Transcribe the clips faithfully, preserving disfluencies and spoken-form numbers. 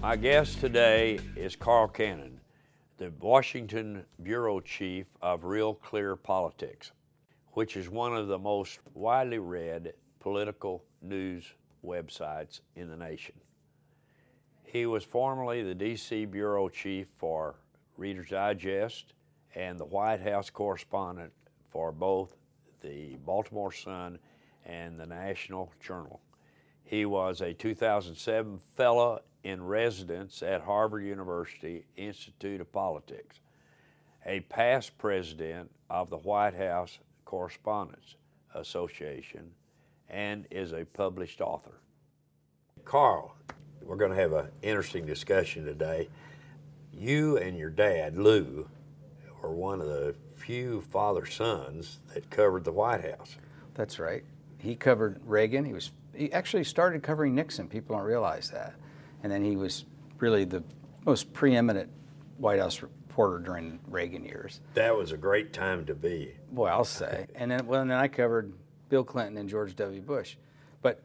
My guest today is Carl Cannon, the Washington Bureau Chief of Real Clear Politics, which is one of the most widely read political news websites in the nation. He was formerly the D C Bureau Chief for Reader's Digest and the White House correspondent for both the Baltimore Sun and the National Journal. He was a two thousand seven fellow in residence at Harvard University Institute of Politics, a past president of the White House Correspondents Association, and is a published author. Carl, we're going to have an interesting discussion today. You and your dad, Lou, were one of the few father-sons that covered the White House. That's right. He covered Reagan. He was he actually started covering Nixon. People don't realize that. And then he was really the most preeminent White House reporter during Reagan years. That was a great time to be. Boy, I'll say. And then, well, and then I covered Bill Clinton and George W. Bush. But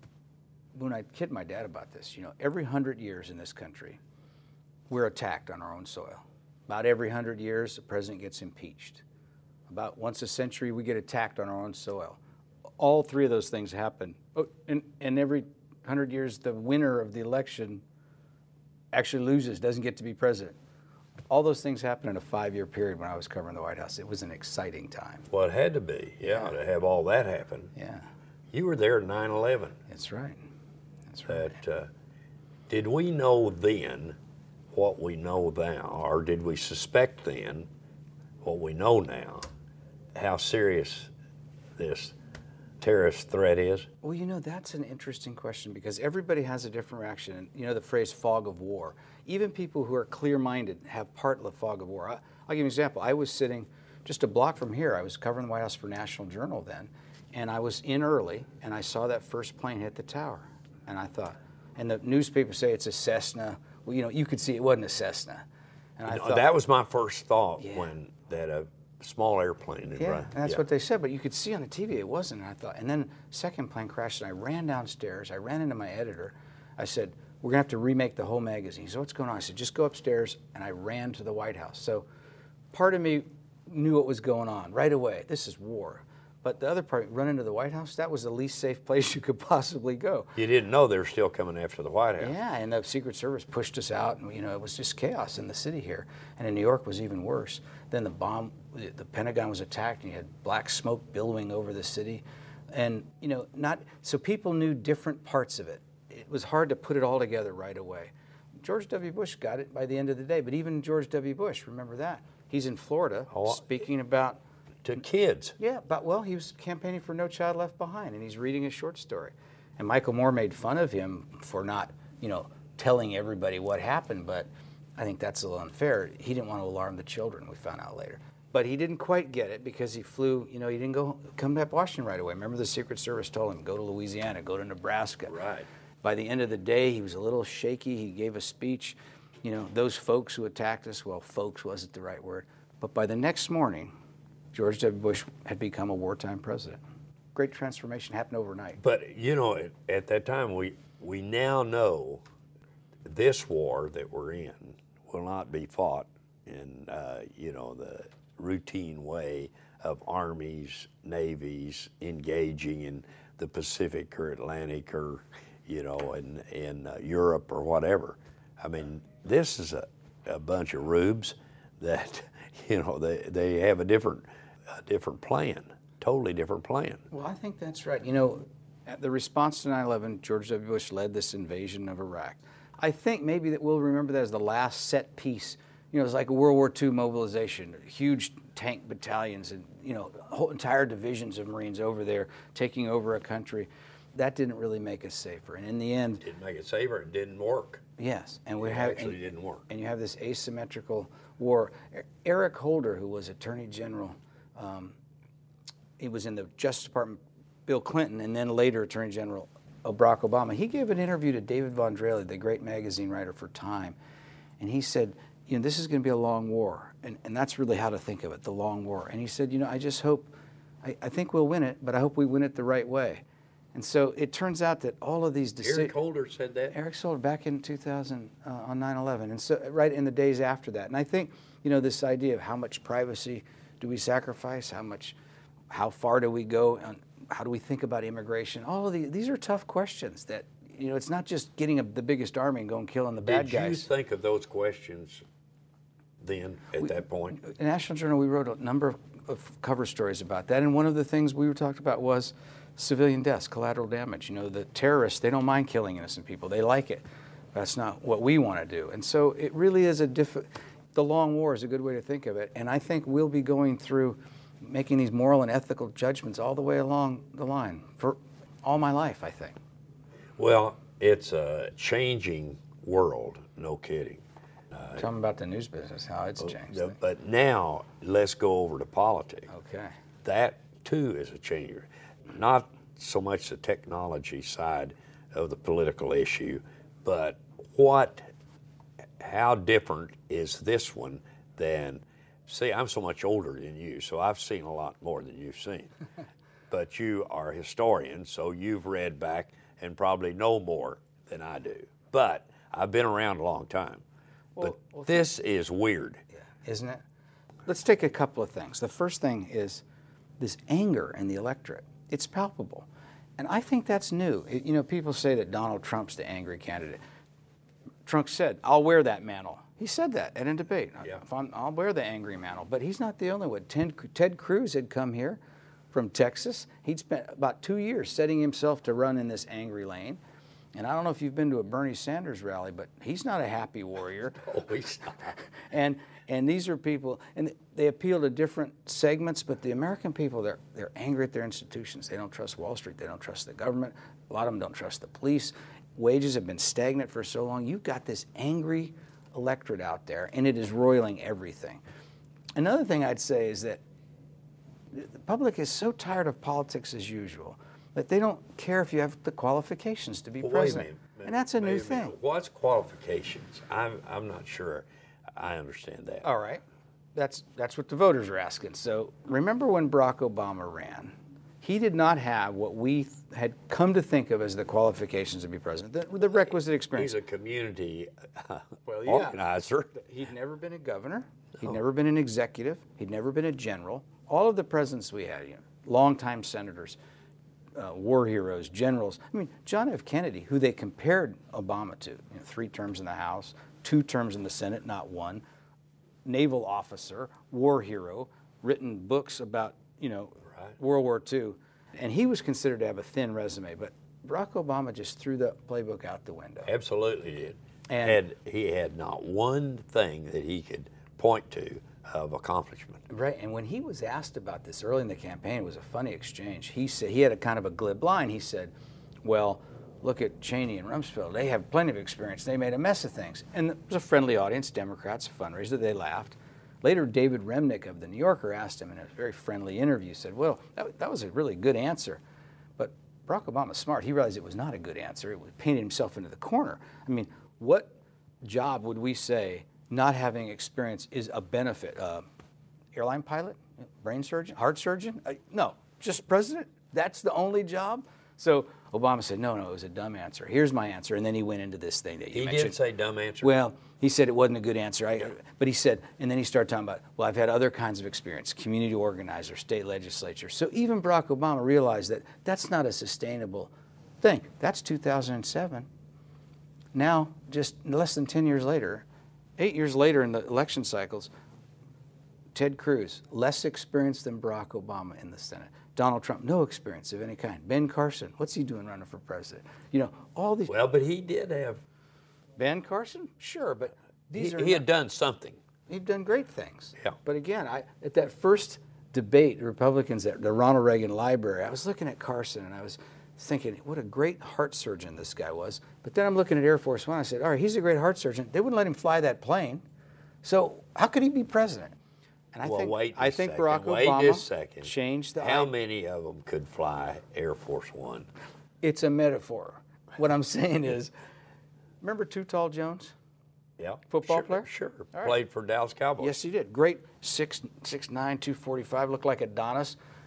when I kid my dad about this, you know, every hundred years in this country, we're attacked on our own soil. About every hundred years, the president gets impeached. About once a century, we get attacked on our own soil. All three of those things happen. Oh, and, and every hundred years, the winner of the election actually loses, doesn't get to be president. All those things happened in a five-year period when I was covering the White House. It was an exciting time. Well, it had to be, yeah, yeah. to have all that happen. Yeah. You were there in nine eleven. That's right. That's right. That, uh, did we know then what we know now, or did we suspect then what we know now, how serious this terrorist threat is? Well, you know, that's an interesting question because everybody has a different reaction. And, you know, the phrase fog of war. Even people who are clear-minded have part of the fog of war. I, I'll give you an example. I was sitting just a block from here. I was covering the White House for National Journal then, and I was in early, and I saw that first plane hit the tower. And I thought, and the newspapers say it's a Cessna. Well, you know, you could see it wasn't a Cessna. And I you know, thought, that was my first thought yeah. when that a small airplane had yeah, run. and that's yeah. what they said, but you could see on the T V it wasn't. And I thought, and then second plane crashed, and I ran downstairs. I ran into my editor. I said, we're gonna have to remake the whole magazine. So what's going on? I said, just go upstairs, and I ran to the White House. So part of me knew what was going on right away. This is war. But the other part, run into the White House, that was the least safe place you could possibly go. You didn't know they were still coming after the White House. Yeah, and the Secret Service pushed us out, and you know it was just chaos in the city here. And in New York was even worse. Then the bomb, the Pentagon was attacked, and you had black smoke billowing over the city. And you know, not so people knew different parts of it. It was hard to put it all together right away. George W. Bush got it by the end of the day, but even George W. Bush, remember that? He's in Florida oh, speaking about to kids. Yeah, but well, he was campaigning for No Child Left Behind, and he's reading a short story. And Michael Moore made fun of him for not, you know, telling everybody what happened, but I think that's a little unfair. He didn't want to alarm the children, we found out later. But he didn't quite get it because he flew, you know, he didn't go come back to Washington right away. Remember the Secret Service told him, go to Louisiana, go to Nebraska. Right. By the end of the day, he was a little shaky. He gave a speech. You know, those folks who attacked us, well, folks wasn't the right word. But by the next morning, George W. Bush had become a wartime president. Great transformation happened overnight. But, you know, at, at that time, we, we now know this war that we're in will not be fought in, uh, you know, the routine way of armies, navies engaging in the Pacific or Atlantic or, you know, in, in uh, Europe or whatever. I mean, this is a, a bunch of rubes that, you know, they, they have a different a different plan, totally different plan. Well, I think that's right. You know, at the response to nine eleven, George W. Bush led this invasion of Iraq. I think maybe that we'll remember that as the last set piece. You know, it was like a World War Two mobilization, huge tank battalions and, you know, whole entire divisions of Marines over there taking over a country. That didn't really make us safer. And in the end... It didn't make it safer. It didn't work. Yes. And we it have, actually and, didn't work. And you have this asymmetrical war. Eric Holder, who was Attorney General, um, he was in the Justice Department, Bill Clinton, and then later Attorney General Barack Obama. He gave an interview to David Von Drehle, the great magazine writer for Time, and he said, you know, this is going to be a long war, and, and that's really how to think of it, the long war. And he said, you know, I just hope, I, I think we'll win it, but I hope we win it the right way. And so it turns out that all of these decisions. Eric Holder said that? Eric Holder back in two thousand uh, on nine eleven. And so right in the days after that. And I think, you know, this idea of how much privacy do we sacrifice, how much, how far do we go, and how do we think about immigration? All of these, these are tough questions that, you know, it's not just getting a, the biggest army and going killing the bad Did guys. Did you think of those questions then, at we, that point? In the National Journal, we wrote a number of, of cover stories about that. And one of the things we were talked about was civilian deaths, collateral damage. You know, the terrorists, they don't mind killing innocent people. They like it. That's not what we want to do. And so it really is a diff. The long war is a good way to think of it. And I think we'll be going through making these moral and ethical judgments all the way along the line for all my life, I think. Well, it's a changing world, no kidding. Uh, Tell me about the news business, how it's changed. Uh, but now, let's go over to politics. Okay. That, too, is a changer. Not so much the technology side of the political issue, but what, how different is this one than, see, I'm so much older than you, so I've seen a lot more than you've seen. But you are a historian, so you've read back and probably know more than I do. But I've been around a long time. Well, but well, this is weird. Yeah, isn't it? Let's take a couple of things. The first thing is this anger in the electorate. It's palpable. And I think that's new. It, you know, people say that Donald Trump's the angry candidate. Trump said, I'll wear that mantle. He said that at a debate. Yeah. If I'm, I'll wear the angry mantle. But he's not the only one. Ted, Ted Cruz had come here from Texas. He'd spent about two years setting himself to run in this angry lane. And I don't know if you've been to a Bernie Sanders rally, but he's not a happy warrior. Oh, he's not. and and these are people, and they appeal to different segments, but the American people, they're they're angry at their institutions. They don't trust Wall Street. They don't trust the government. A lot of them don't trust the police. Wages have been stagnant for so long. You've got this angry electorate out there, and it is roiling everything. Another thing I'd say is that the public is so tired of politics as usual that they don't care if you have the qualifications to be well, president. Wait a minute, and that's a wait new a thing. Minute. What's qualifications? I'm I'm not sure I understand that. All right. That's that's what the voters are asking. So remember when Barack Obama ran, he did not have what we th- had come to think of as the qualifications to be president, the, the requisite experience. He's a community uh, well, yeah. organizer. He'd never been a governor. He'd oh. never been an executive. He'd never been a general. All of the presidents we had, you know, longtime senators, uh, war heroes, generals. I mean, John F. Kennedy, who they compared Obama to, you know, three terms in the House, two terms in the Senate, not one, naval officer, war hero, written books about, you know, right. World War Two. And he was considered to have a thin resume, but Barack Obama just threw the playbook out the window. Absolutely did. And had, he had not one thing that he could point to of accomplishment. Right, and when he was asked about this early in the campaign, it was a funny exchange. He said, he had a kind of a glib line. He said, well, look at Cheney and Rumsfeld. They have plenty of experience. They made a mess of things. And it was a friendly audience, Democrats, a fundraiser. They laughed. Later, David Remnick of The New Yorker asked him in a very friendly interview, said, well, that, that was a really good answer. But Barack Obama's smart. He realized it was not a good answer. It was painted himself into the corner. I mean, what job would we say not having experience is a benefit? Uh, airline pilot? Brain surgeon? Heart surgeon? Uh, no, just president? That's the only job? So Obama said, no, no, it was a dumb answer. Here's my answer. And then he went into this thing that you he mentioned. He did say dumb answer? Well, he said it wasn't a good answer. I, but he said, and then he started talking about, well, I've had other kinds of experience, community organizer, state legislature. So even Barack Obama realized that that's not a sustainable thing. That's two thousand seven. Now, just less than ten years later, eight years later in the election cycles, Ted Cruz, less experienced than Barack Obama in the Senate. Donald Trump, no experience of any kind. Ben Carson, what's he doing running for president? You know, all these. Well, but he did have. Ben Carson? Sure, but these he, are. He not, had done something. He'd done great things. Yeah. But again, I at that first debate, the Republicans at the Ronald Reagan Library, I was looking at Carson and I was thinking, what a great heart surgeon this guy was. But then I'm looking at Air Force One. I said, all right, he's a great heart surgeon. They wouldn't let him fly that plane. So how could he be president? And I well, think, wait I a think second. Barack wait Obama a second. changed the. How many of them could fly Air Force One? It's a metaphor. What I'm saying is, remember Too Tall Jones? Yeah. Football sure, player? Sure. Right. Played for Dallas Cowboys. Yes, he did. Great, six, six nine, two forty-five, looked like Adonis.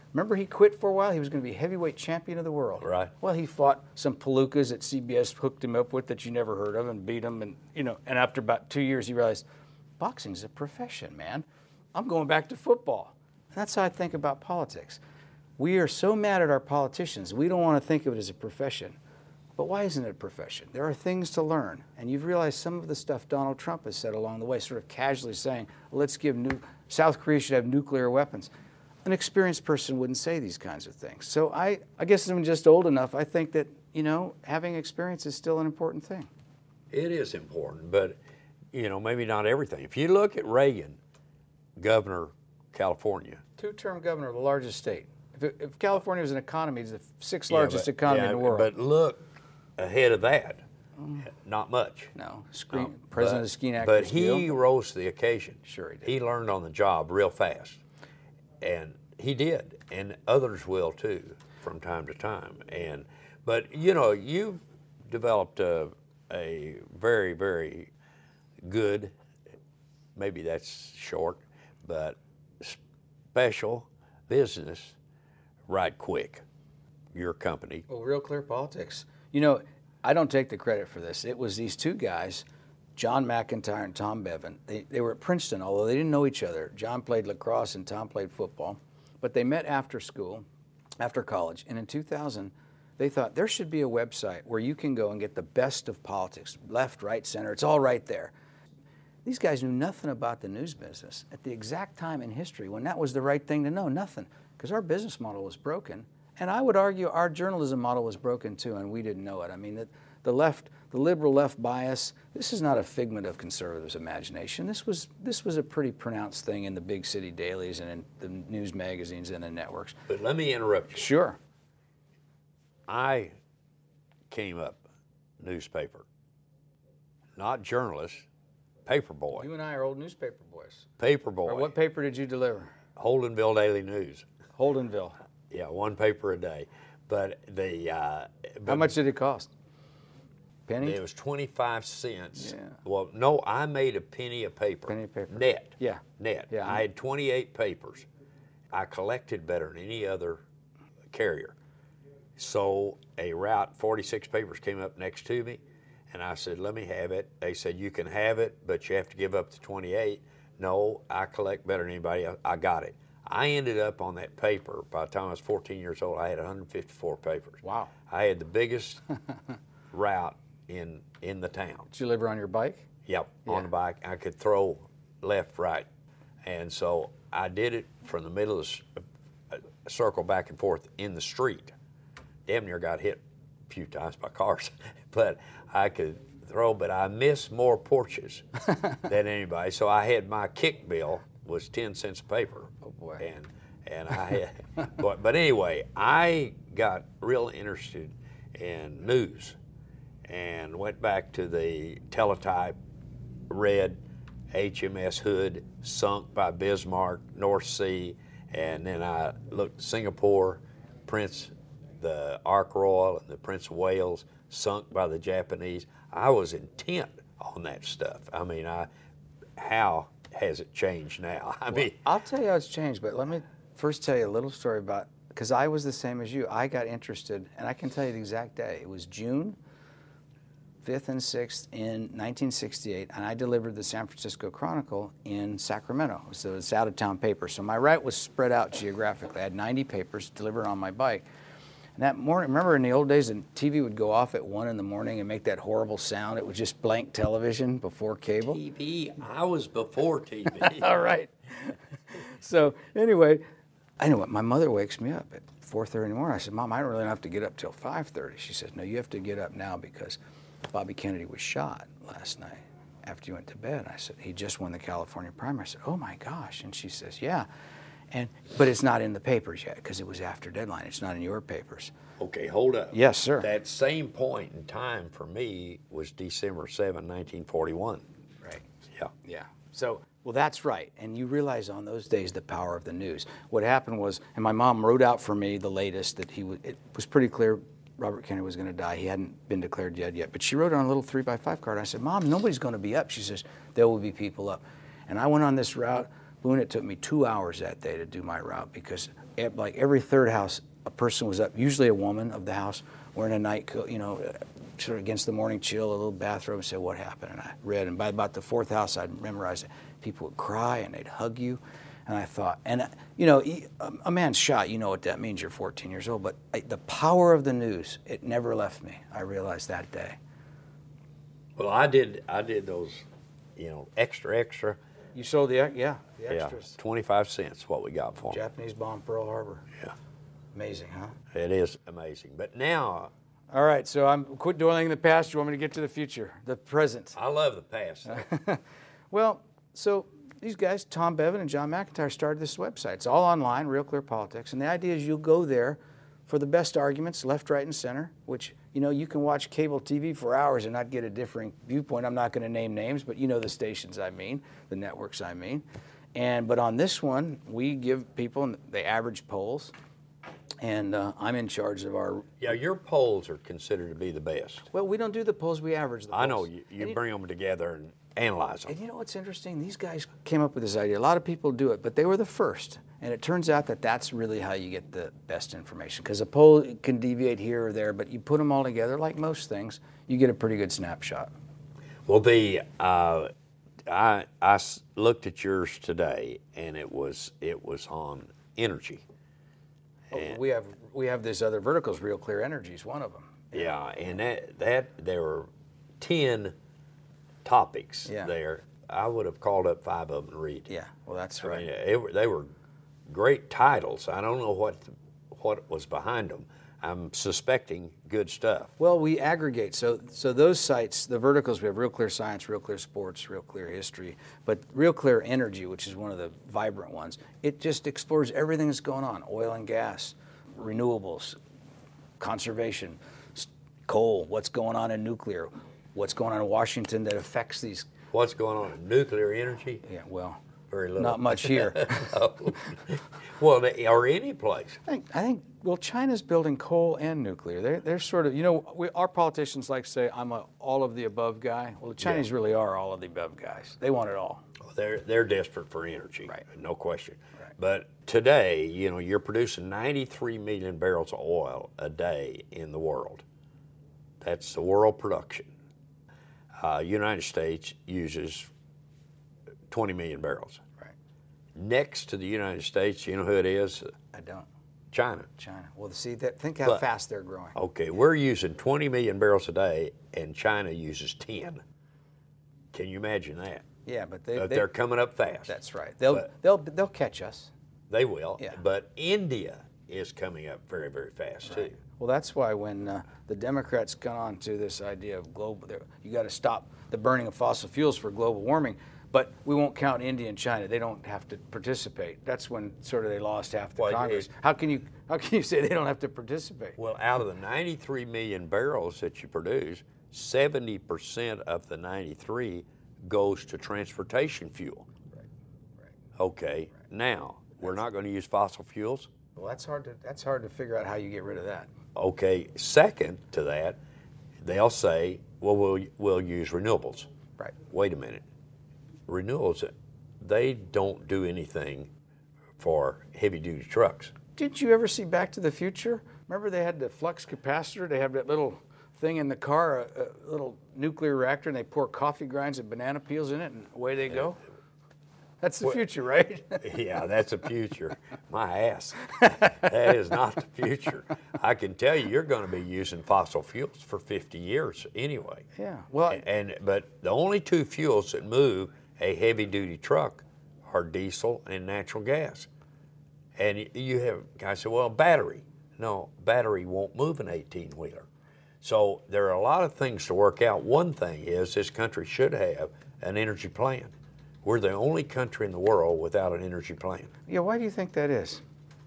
Remember he quit for a while? He was going to be heavyweight champion of the world. Right. Well, he fought some palookas that C B S hooked him up with that you never heard of and beat him. And, you know, and after about two years, he realized, boxing's a profession, man. I'm going back to football. That's how I think about politics. We are so mad at our politicians. We don't want to think of it as a profession. But why isn't it a profession? There are things to learn. And you've realized some of the stuff Donald Trump has said along the way, sort of casually saying, well, let's give new, South Korea should have nuclear weapons. An experienced person wouldn't say these kinds of things. So I, I guess I'm just old enough. I think that, you know, having experience is still an important thing. It is important, but, you know, maybe not everything. If you look at Reagan, governor, California. Two-term governor of the largest state. If, it, if California was an economy, it's the sixth largest yeah, but, economy yeah, in the world. But look ahead of that, mm. not much. No, Screen, no President of the Ski Actors But he Guild. rose to the occasion. Sure he did. He learned on the job real fast. And he did, and others will too, from time to time. And but you know, you developed a, a very, very good, maybe that's short, but special business right quick. Your company. Well, Real Clear Politics. You know, I don't take the credit for this. It was these two guys, John McIntyre and Tom Bevan. They, they were at Princeton, although they didn't know each other. John played lacrosse and Tom played football. But they met after school, after college. And in two thousand, they thought there should be a website where you can go and get the best of politics, left, right, center. It's all right there. These guys knew nothing about the news business at the exact time in history when that was the right thing to know, nothing. Because our business model was broken. And I would argue our journalism model was broken too, and we didn't know it. I mean, the, the left, the liberal left bias, this is not a figment of conservatives' imagination. This was, this was a pretty pronounced thing in the big city dailies and in the news magazines and the networks. But let me interrupt you. Sure. I came up newspaper, not journalist, paper boy. You and I are old newspaper boys. Paper boy. Or what paper did you deliver? Holdenville Daily News. Holdenville. Yeah, one paper a day. But the uh, but how much did it cost? Penny? It was twenty-five cents. Yeah. Well, no, I made a penny a paper. Penny a paper. Net. Yeah. Net. Yeah. I had twenty-eight papers. I collected better than any other carrier. So a route, forty-six papers came up next to me, and I said, let me have it. They said, you can have it, but you have to give up the twenty-eight. No, I collect better than anybody else. I got it. I ended up on that paper, by the time I was fourteen years old, I had one hundred fifty-four papers. Wow. I had the biggest route in in the town. Did you deliver on your bike? Yep, Yeah. on the bike. I could throw left, right. And so I did it from the middle of the s- a circle back and forth in the street. Damn near got hit a few times by cars, but I could throw, but I missed more porches than anybody. So I had my kick bill was ten cents a paper. Oh boy. And and I had, but, but anyway, I got real interested in news and went back to the teletype, read H M S Hood, sunk by Bismarck, North Sea, and then I looked Singapore, Prince, the Ark Royal and the Prince of Wales, sunk by the Japanese. I was intent on that stuff. I mean, I how has it changed now? I Well, mean, I'll tell you how it's changed, but let me first tell you a little story about, because I was the same as you. I got interested, and I can tell you the exact day. It was June fifth and sixth in nineteen sixty-eight, and I delivered the San Francisco Chronicle in Sacramento. So it's out-of-town paper. So my route was spread out geographically. I had ninety papers delivered on my bike. And that morning, remember in the old days, the T V would go off at one in the morning and make that horrible sound. It was just blank television before cable. T V, I was before T V. All right. So anyway, I know what, my mother wakes me up at four thirty in the morning. I said, Mom, I don't really have to get up till five thirty. She says, no, you have to get up now because Bobby Kennedy was shot last night after you went to bed. I said, he just won the California primary. I said, oh my gosh. And she says, yeah. And, but it's not in the papers yet because it was after deadline. It's not in your papers. Okay, hold up. Yes, sir. That same point in time for me was December seventh, nineteen forty-one. Right. Yeah. Yeah. So, well, that's right. And you realize on those days the power of the news. What happened was, and my mom wrote out for me the latest that he was, it was pretty clear Robert Kennedy was going to die. He hadn't been declared dead yet. But she wrote on a little three by five card. I said, Mom, nobody's going to be up. She says, there will be people up. And I went on this route. Boone, it took me two hours that day to do my route because e- like every third house, a person was up, usually a woman of the house, wearing a night coat, you know, sort of against the morning chill, a little bathrobe, and said, what happened? And I read, and by about the fourth house, I'd memorized it. People would cry, and they'd hug you. And I thought, and, uh, you know, a man's shot, you know what that means, you're fourteen years old, but I, the power of the news, it never left me. I realized that day. Well, I did, I did those, you know, extra, extra. You sold the, yeah, the Yeah, extras. twenty-five cents what we got for them. Japanese bomb Pearl Harbor. Yeah. Amazing, huh? It is amazing. But now, All right, so I'm quit dwelling in the past. You want me to get to the future, the present? I love the past. Well, so these guys, Tom Bevan and John McIntyre, started this website. It's all online, Real Clear Politics. And the idea is you'll go there for the best arguments, left, right, and center, which, you know, you can watch cable T V for hours and not get a differing viewpoint. I'm not going to name names, but you know the stations I mean, the networks I mean. And but on this one, we give people the average polls. And uh, I'm in charge of our. Yeah, your polls are considered to be the best. Well, we don't do the polls; we average the polls. I know you, you bring them together and analyze them. And you know what's interesting? These guys came up with this idea. A lot of people do it, but they were the first. And it turns out that that's really how you get the best information. Because a poll can deviate here or there, but you put them all together, like most things, you get a pretty good snapshot. Well, the uh, I I s- looked at yours today, and it was it was on energy. Oh, we have we have these other verticals. Real Clear Energy is one of them. Yeah, and that that there were ten topics Yeah. there. I would have called up five of them to read. Yeah, well, that's I right. mean, it, were- they were great titles. I don't know what what was behind them. I'm suspecting good stuff. Well, we aggregate. So so those sites, the verticals, we have Real Clear Science, Real Clear Sports, Real Clear History, but Real Clear Energy, which is one of the vibrant ones, it just explores everything that's going on, oil and gas, renewables, conservation, s- coal, what's going on in nuclear, what's going on in Washington that affects these. What's going on in nuclear energy? Yeah, well, Very little. not much here. No. Well, they- or any place. I think, I think, well, China's building coal and nuclear. They're, they're sort of, you know, we, our politicians like to say, I'm a all of the above guy. Well, the Chinese Yeah. really are all of the above guys. They want it all. They're they're desperate for energy, Right. no question. Right. But today, you know, you're producing ninety-three million barrels of oil a day in the world. That's the world production. Uh, United States uses twenty million barrels. Right. Next to the United States, you know who it is? I don't. China. China. Well, see, that, think how But- fast they're growing. Okay, we're using twenty million barrels a day, and China uses ten. Can you imagine that? Yeah, but they, But they they're coming up fast. that's right. They'll But- they'll they'll catch us. They will. Yeah. But India is coming up very, very fast too. Well, that's why when uh, the Democrats got on to this idea of global, you got to stop the burning of fossil fuels for global warming, but we won't count India and China. They don't have to participate. That's when sort of they lost half the Well, Congress. it- how can you how can you say they don't have to participate? Well, out of the ninety-three million barrels that you produce, seventy percent of the ninety-three goes to transportation fuel. Right. Right. Okay. Now, we're not going to use fossil fuels. Well, that's hard to that's hard to figure out how you get rid of that. Okay. Second to that, they'll say, well, we'll, we'll use renewables. Right. Wait a minute. Renewables, they don't do anything for heavy-duty trucks. Did you ever see Back to the Future? Remember they had the flux capacitor? They have that little thing in the car, a, a little nuclear reactor, and they pour coffee grinds and banana peels in it, and away they go? That's the Well- future, right? Yeah, that's the future. My ass. That is not the future. I can tell you, you're going to be using fossil fuels for fifty years anyway. Yeah. Well, And but the only two fuels that move a heavy-duty truck are diesel and natural gas. And y- you have guys say, well, battery. No, battery won't move an eighteen-wheeler. So there are a lot of things to work out. One thing is this country should have an energy plan. We're the only country in the world without an energy plan. yeah. Why do you think that is?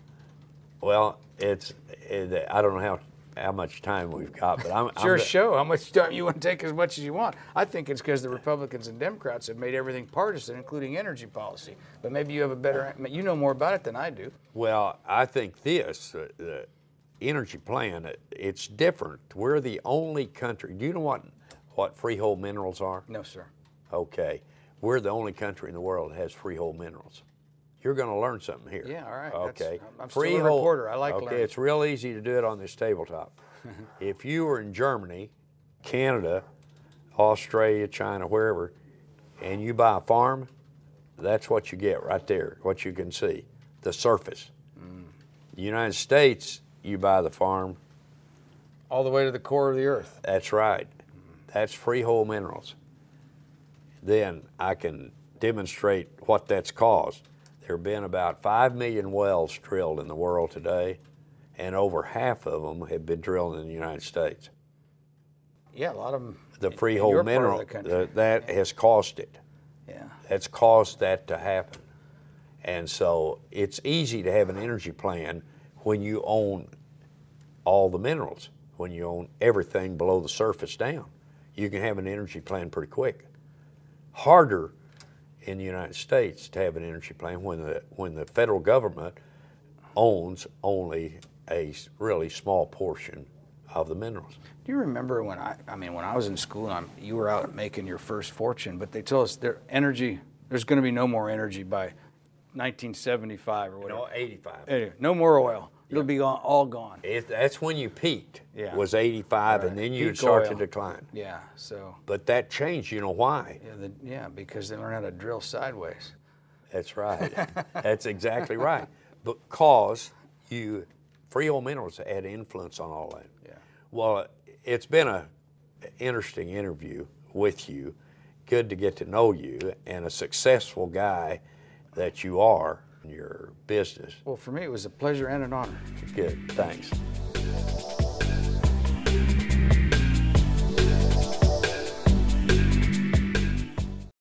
Well, it's it, I don't know how how much time we've got, but I'm It's your I'm, show. How much time you want to take as much as you want. I think it's because the Republicans and Democrats have made everything partisan, including energy policy. But maybe you have a better, you know more about it than I do. Well, I think this uh, the energy plan it, it's different. We're the only country. Do you know what what freehold minerals are? No, sir. Okay, we're the only country in the world that has freehold minerals. You're going to learn something here. Yeah, all right. Okay. That's, I'm still a reporter. I like okay, learning. it's real easy to do it on this tabletop. If you were in Germany, Canada, Australia, China, wherever, and you buy a farm, that's what you get right there, what you can see, the surface. Mm. The United States, you buy the farm. All the way to the core of the earth. That's right. That's freehold minerals. Then I can demonstrate what that's caused. There have been about five million wells drilled in the world today, and over half of them have been drilled in the United States. Yeah, a lot of them. The freehold mineral, the, that yeah. has caused it. Yeah. That's caused that to happen. And so it's easy to have an energy plan when you own all the minerals, when you own everything below the surface down. You can have an energy plan pretty quick. Harder in the United States to have an energy plan when the when the federal government owns only a really small portion of the minerals. Do you remember when I, I mean, when I was in school, and I'm, you were out making your first fortune, but they told us there energy, there's going to be no more energy by nineteen seventy-five or whatever. No, eighty-five. Anyway, no more oil. It'll yep. be all, all gone. It, that's when you peaked. Yeah. Was eighty-five, right. And then you'd start oil. to decline. Yeah. So. But that changed. You know why? Yeah. The, yeah. Because they learned how to drill sideways. That's right. That's exactly right. Because you freehold minerals had influence on all that. Yeah. Well, it's been a interesting interview with you. Good to get to know you, and a successful guy that you are in your business. Well, for me, it was a pleasure and an honor. Good, thanks.